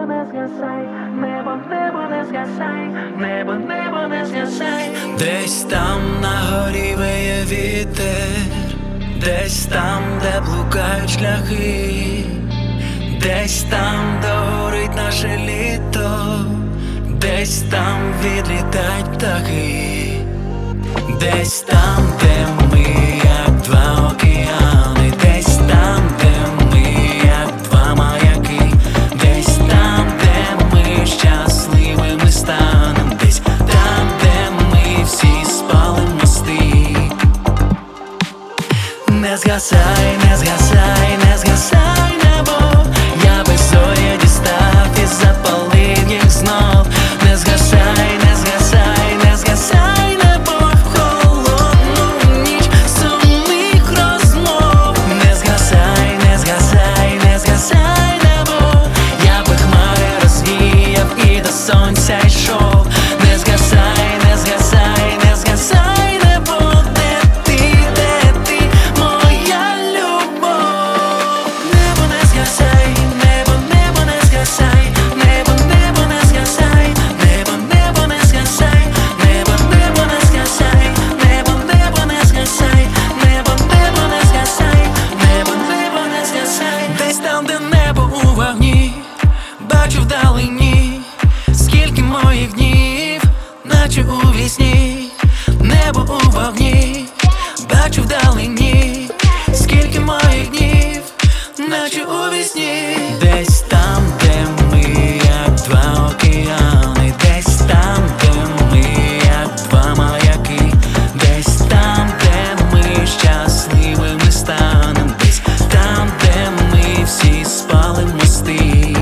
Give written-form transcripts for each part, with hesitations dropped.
не згасай, небо не згасай, небо не згасай. Десь там на горі виє вітер, десь там, де блукають шляхи, десь там, де горить наше літо, десь там відлітають птахи, десь там, де ми, як два океани, десь там, де ми, як два маяки, десь там, де ми щасливими станем, десь там, де ми всі спалим мости. Не згасай, не згасай, не згасай небо, я без зоря дістав і запалив їх знов. Не згасай, не згасай, не згасай небо в холодну ніч сумних розмов. Не згасай, не згасай, не згасай небо, я би хмари розвіяв і до сонця йшов. Не згасай, не згасай, не згасай небо, де ти, моя любов. Небо не згасай, небо не згасай, небо не згасай, небо не згасай, небо не згасай, небо не згасай, небо не згасай, небо не згасай. Десь там, де небо у вогні, бачу вдалині скільки моїх днів, наче у вісні. Небо у вогні, бачу вдалині скільки моїх днів, наче у вісні. Десь там, де ми, як два океани, десь там, де ми, як два маяки, десь там, де ми щасливими станем, десь там, де ми всі спалим мости.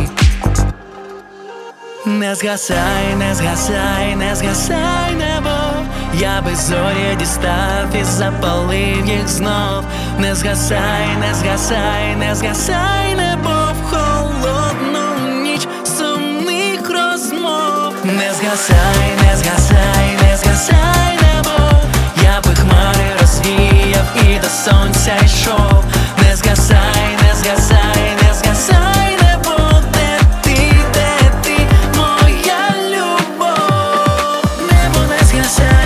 Не згасай, не згасай, не згасай небо, я без зоря дістав і запалив їх знов. Не згасай, не згасай, не згасай небо в холодну ніч сумних розмов. Не згасай, не згасай, не згасай небо, я би хмари розвіяв і до сонця йшов. Не згасай, не згасай, не згасай небо, де ти, моя любов. Небо не згасай.